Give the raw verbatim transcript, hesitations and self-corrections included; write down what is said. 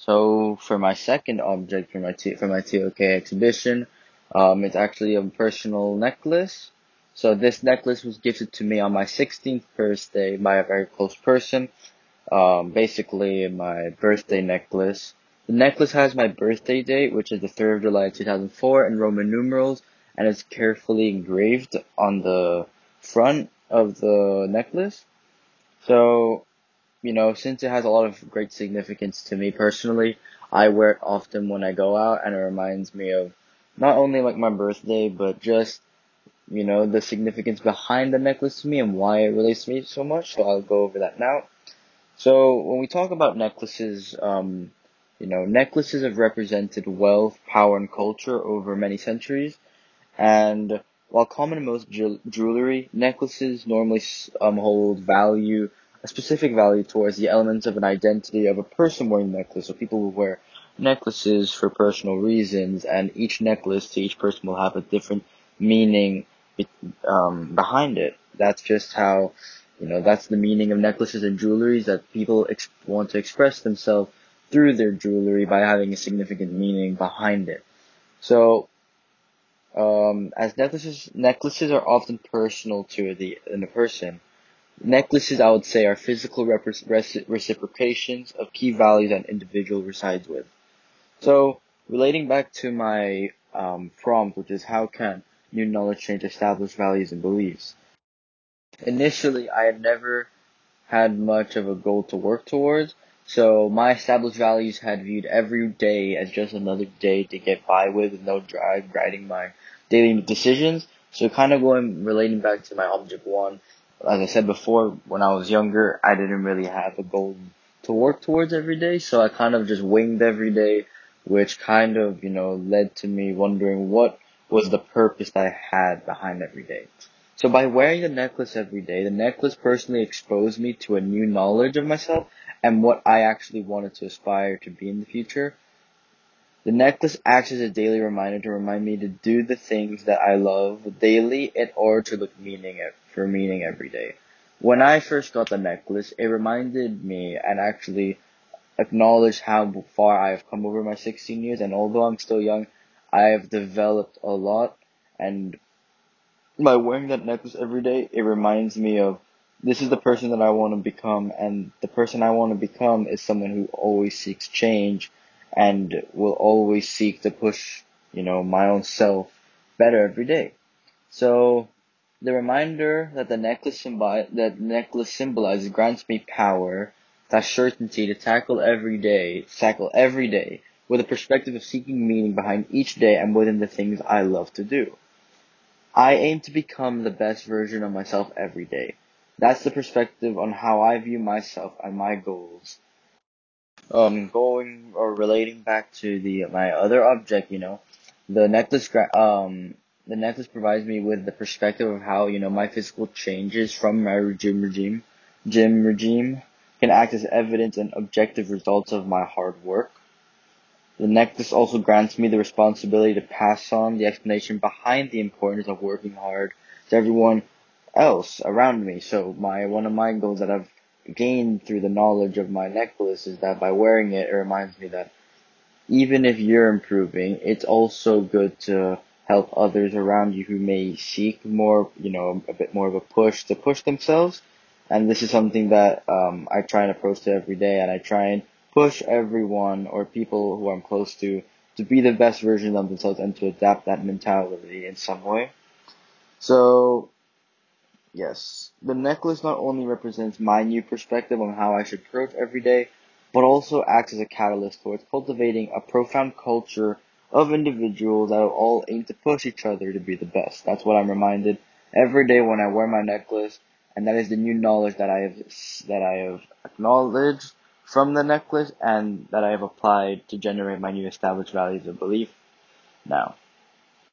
So for my second object for my T for my T O K exhibition, um, it's actually a personal necklace. So this necklace was gifted to me on my sixteenth birthday by a very close person. Um, basically my birthday necklace. The necklace has my birthday date, which is the third of July two thousand four, in Roman numerals, and it's carefully engraved on the front of the necklace. So you know, since it has a lot of great significance to me personally, I wear it often when I go out, and it reminds me of not only like my birthday, but just, you know, the significance behind the necklace to me and why it relates to me so much. So I'll go over that now. So when we talk about necklaces, um, you know, necklaces have represented wealth, power, and culture over many centuries. And while common in most jew- jewelry, necklaces normally um, hold value, a specific value towards the elements of an identity of a person wearing the necklace. So people will wear necklaces for personal reasons, and each necklace to each person will have a different meaning um, behind it. That's just how, you know, that's the meaning of necklaces and jewelry, that people ex- want to express themselves through their jewelry by having a significant meaning behind it. So, um, as necklaces, necklaces are often personal to the in a person. Necklaces, I would say, are physical repre- reci- reciprocations of key values an individual resides with. So, relating back to my um, prompt, which is how can new knowledge change established values and beliefs? Initially, I had never had much of a goal to work towards, so my established values had viewed every day as just another day to get by with, with no drive guiding my daily decisions. So kind of going, relating back to my object one, as I said before, when I was younger, I didn't really have a goal to work towards every day, so I kind of just winged every day, which kind of, you know, led to me wondering what was the purpose that I had behind every day. So by wearing the necklace every day, the necklace personally exposed me to a new knowledge of myself and what I actually wanted to aspire to be in the future. The necklace acts as a daily reminder to remind me to do the things that I love daily in order to look meaning for meaning every day. When I first got the necklace, it reminded me and actually acknowledged how far I have come over my sixteen years, and although I'm still young, I have developed a lot, and by wearing that necklace every day, it reminds me of this is the person that I want to become, and the person I want to become is someone who always seeks change and will always seek to push, you know, my own self better every day. So the reminder that the necklace symbi- that necklace symbolizes grants me power, that certainty to tackle every day, tackle every day with a perspective of seeking meaning behind each day and within the things I love to do. I aim to become the best version of myself every day. That's the perspective on how I view myself and my goals. Um, going or relating back to the my other object, you know, the necklace. gra- Um, the necklace provides me with the perspective of how, you know, my physical changes from my gym regime, gym regime, can act as evidence and objective results of my hard work. The necklace also grants me the responsibility to pass on the explanation behind the importance of working hard to everyone else around me. So my one of my goals that I've gained through the knowledge of my necklace is that by wearing it, it reminds me that even if you're improving, it's also good to help others around you who may seek more, you know, a bit more of a push to push themselves. And this is something that um, I try and approach to every day, and I try and push everyone or people who I'm close to to be the best version of themselves and to adapt that mentality in some way. So, yes, the necklace not only represents my new perspective on how I should approach every day, but also acts as a catalyst towards cultivating a profound culture of individuals that will all aim to push each other to be the best. That's what I'm reminded every day when I wear my necklace, and that is the new knowledge that I have that I have acknowledged from the necklace and that I have applied to generate my new established values of belief now.